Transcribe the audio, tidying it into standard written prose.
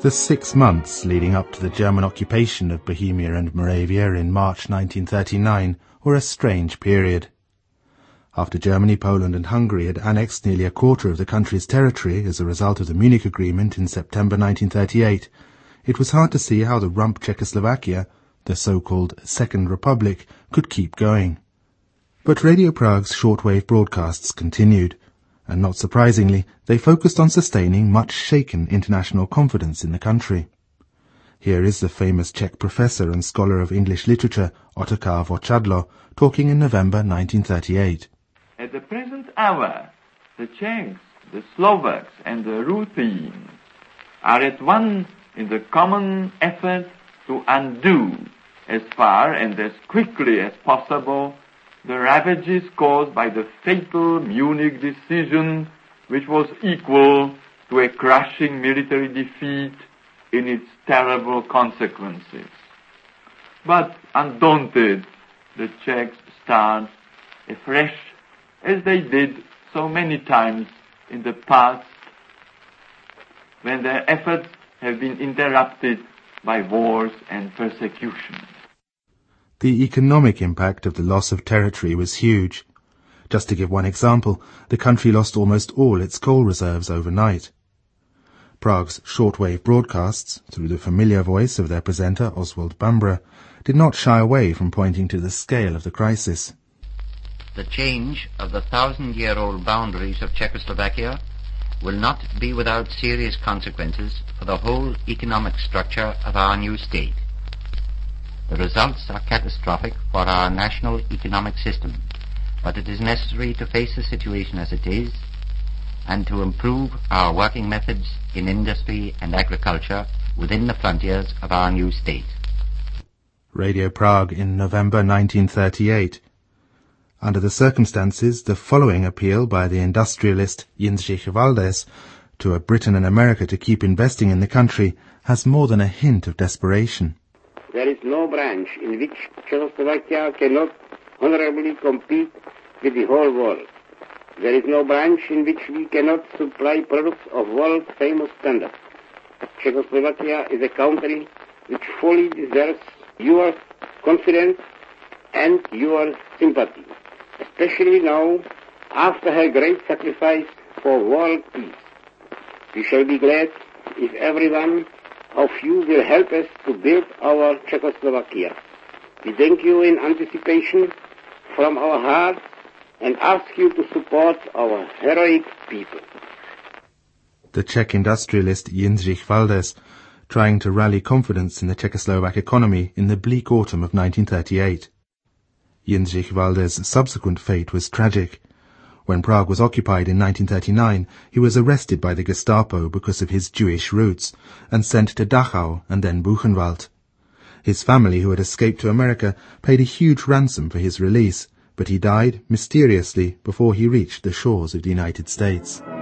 The 6 months leading up to the German occupation of Bohemia and Moravia in March 1939 were a strange period. After Germany, Poland and Hungary had annexed nearly a quarter of the country's territory as a result of the Munich Agreement in September 1938, it was hard to see how the rump Czechoslovakia, the so-called Second Republic, could keep going. But Radio Prague's shortwave broadcasts continued, and not surprisingly, they focused on sustaining much shaken international confidence in the country. Here is the famous Czech professor and scholar of English literature, Otakar Vochadlo, talking in November 1938. At the present hour, the Czechs, the Slovaks and the Ruthenians are at one in the common effort to undo, as far and as quickly as possible, the ravages caused by the fatal Munich decision, which was equal to a crushing military defeat in its terrible consequences. But undaunted, the Czechs start afresh, as they did so many times in the past, when their efforts have been interrupted by wars and persecutions. The economic impact of the loss of territory was huge. Just to give one example, the country lost almost all its coal reserves overnight. Prague's shortwave broadcasts, through the familiar voice of their presenter Oswald Bambra, did not shy away from pointing to the scale of the crisis. The change of the 1,000-year-old boundaries of Czechoslovakia will not be without serious consequences for the whole economic structure of our new state. The results are catastrophic for our national economic system, but it is necessary to face the situation as it is and to improve our working methods in industry and agriculture within the frontiers of our new state. Radio Prague in November 1938. Under the circumstances, the following appeal by the industrialist Jindřich Valdés to a Britain and America to keep investing in the country has more than a hint of desperation. There is no branch in which Czechoslovakia cannot honorably compete with the whole world. There is no branch in which we cannot supply products of world-famous standard. Czechoslovakia is a country which fully deserves your confidence and your sympathy, especially now after her great sacrifice for world peace. We shall be glad if everyone of you will help us to build our Czechoslovakia. We thank you in anticipation from our hearts and ask you to support our heroic people. The Czech industrialist Jindřich Valdés, trying to rally confidence in the Czechoslovak economy in the bleak autumn of 1938. Jindřich Valdés' subsequent fate was tragic. When Prague was occupied in 1939, he was arrested by the Gestapo because of his Jewish roots and sent to Dachau and then Buchenwald. His family, who had escaped to America, paid a huge ransom for his release, but he died mysteriously before he reached the shores of the United States.